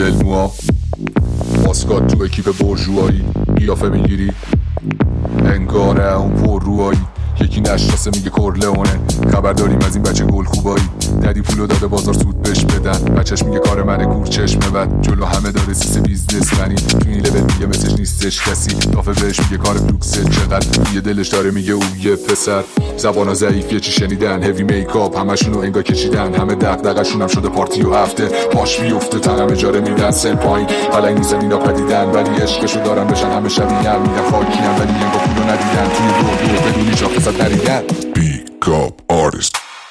جل موها، ماسکات تو اکیپ برجوهایی، قیافه میگیری انگاره اون پر روهایی. یکی نشناسه میگه کرلئونه، خبر داریم از این بچه گل خوبایی. ددی پولو داده بازار سود بهش بدن، بچهش میگه کار منه کور چشم بد. جلو همه داره سیس بیزنس منی، تو این لول میگه مثلش نیستش کسی. دافه بهش میگه کار فلوکسه چقدر، یه دلش داره میگه او یه پسر. زبانا ضعیف یه چی شنیدن، هیوی میکاپ همشونو انگا کشیدن. همه دغدغه‌شون هم شده پارتی و هفته، پاش میفته تنم اجاره میدن سن پایین. حالا این نیستن اینا پدیدن، ولی عشقشو دارن بشن همه شبیه میگن خاکیم، ولی انگا پولو ندیدن. توی دو بدونی شاخصت نریدن. Pick up artist.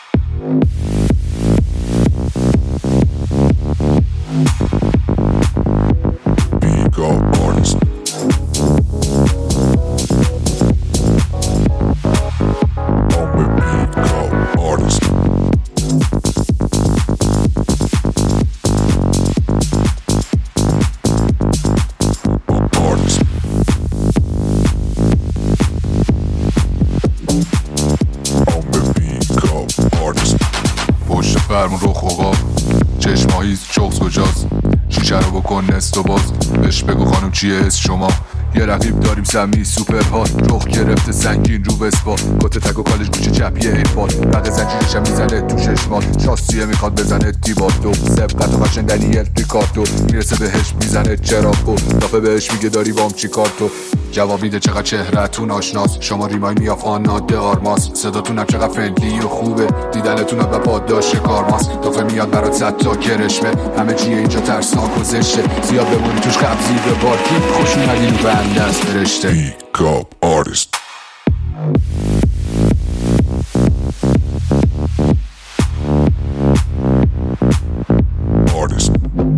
Pick up artist. I'm a pick up artist. پشت فرمون رو خوقا چشماهیز چوکس کجاست، شیشه رو بکن نست و باز. بهش بگو خانم چیه اسم شما، یه رقیب داریم سمی سوپر هات. رخ گرفته سنگین رو بسپا، کت تک و کالش گوشه چپیه ایپاد. رق زنجیرشم میزنه تو ششمات، شاسیه میخواد بزنه تیباتو. سبقت و قشن دنیل ریکارتو، میرسه بهش میزنه چراکو. دافه بهش میگه داری بام چی کار تو، جواب میده چقدر چهرهتون آشناس. شما ریمای میاف آنات آرماس، صداتونم چقدر فرندلی و خوبه. دیدنتونم و پاداش کارماس، دافه میاد برات صد تا کرشمه. همه چیه اینجا ترسناک و زشته، زیاد بمونی توش قبضی به بارکی. خوش اومدین و بنده است فرشته. Pick up artist. Artist.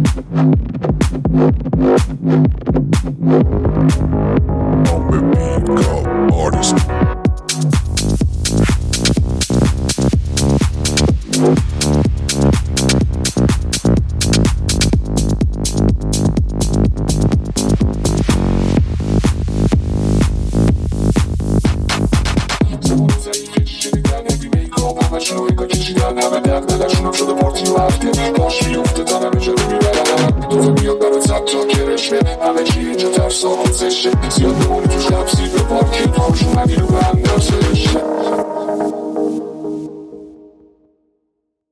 I'm a pick up artist. همشونو انگار کشیدن، همه دغدغه‌شونم شده پارتی و هفته. پاش میفته تنم اجاره میبرن، دوزه میاد برات صد تا کرشمه. همه چی اینجا ترسا و زشته، زیاد بمونی توش لبسی به پارکی. خوش اومدی رو به اندازه